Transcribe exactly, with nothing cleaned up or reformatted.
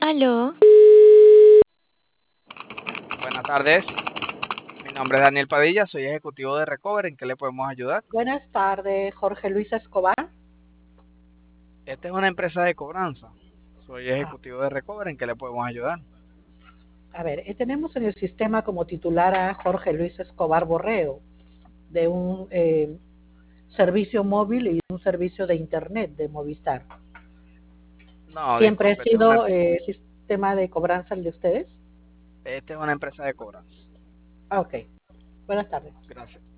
Aló, Buenas tardes, mi nombre es Daniel Padilla, soy ejecutivo de Recover, ¿en qué le podemos ayudar? Buenas tardes, Jorge Luis Escobar. Esta es una empresa de cobranza, soy Ah, ejecutivo de Recover, ¿en qué le podemos ayudar? a ver, eh, tenemos en el sistema como titular a Jorge Luis Escobar Borreo, de un eh, servicio móvil y un servicio de internet de Movistar. No, ¿Siempre ha disculpe, esta es una, sido eh, sistema de cobranza el de ustedes? esta es una empresa de cobranza. Ah, ok. Buenas tardes. Gracias.